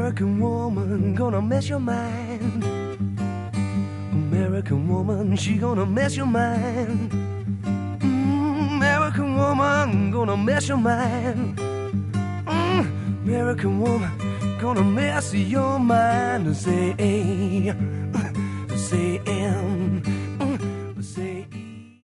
American woman gonna mess your mind. American woman, she gonna mess your mind. American woman gonna mess your mind. American woman gonna mess your mind. Say, say,